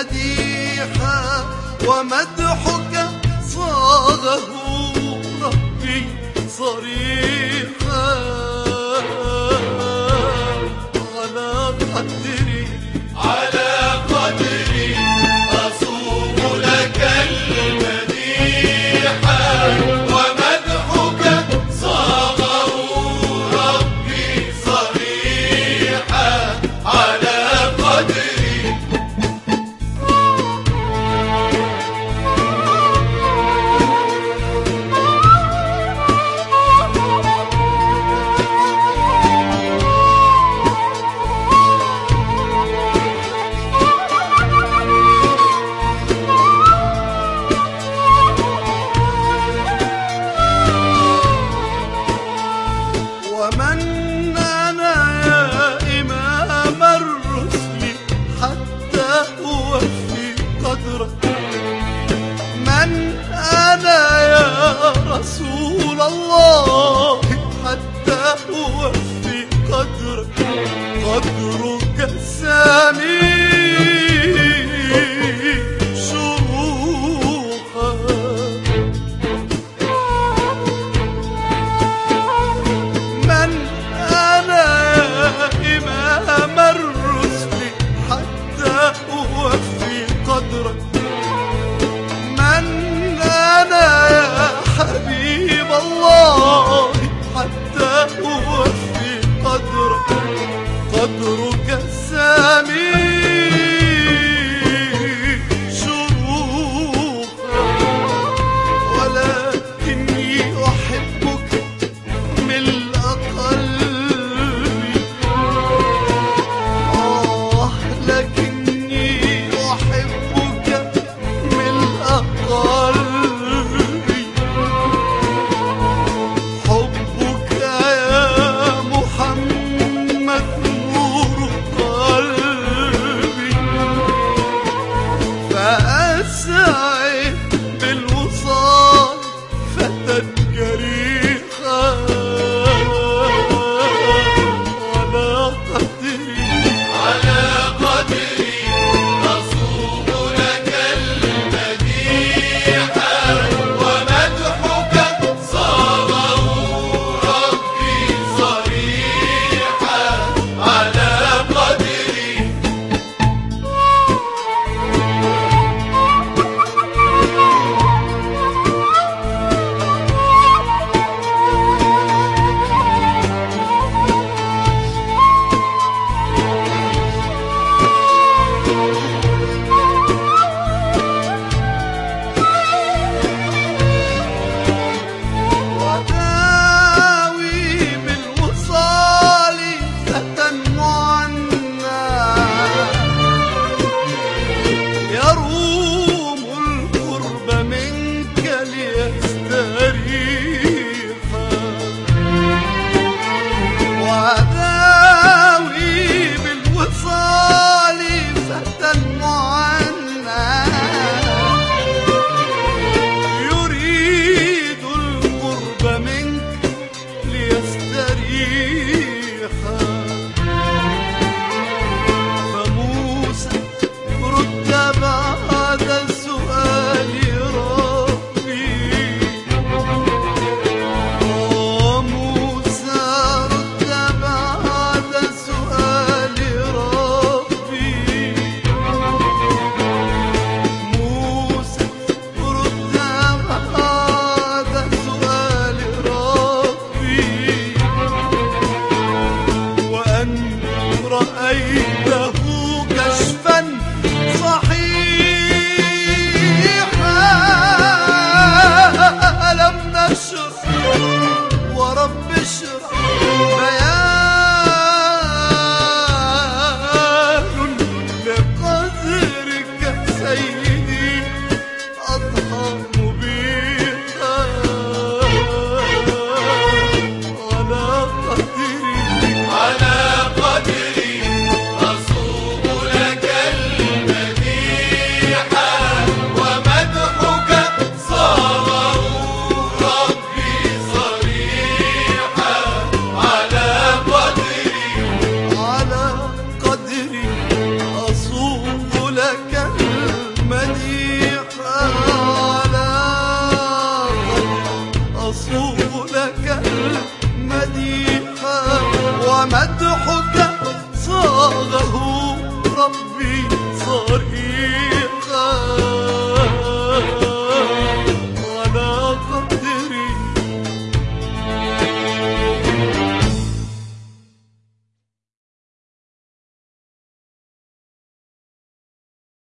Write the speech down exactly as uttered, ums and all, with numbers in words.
مديحا ومدحك صاغه ربي صريحا على قدري على قدري أصوم لك المديحا ومدحك صاغه ربي صريحا على قدري. ومن أنا يا إمام الرسل حتى أوفي قدرك، من أنا يا رسول الله حتى أوفي قدرك، قدرك السامي شروخا. من أنا يا إمام الرسل حتى أوفي قدرك، من أنا يا حبيب الله حتى أوفي قدرك، قدرك السامي شروخا. ولكني أحبك ملء قلبي، آه لكني أحبك ملء قلبي. حبك يا محمد نور قلبي، فأسعى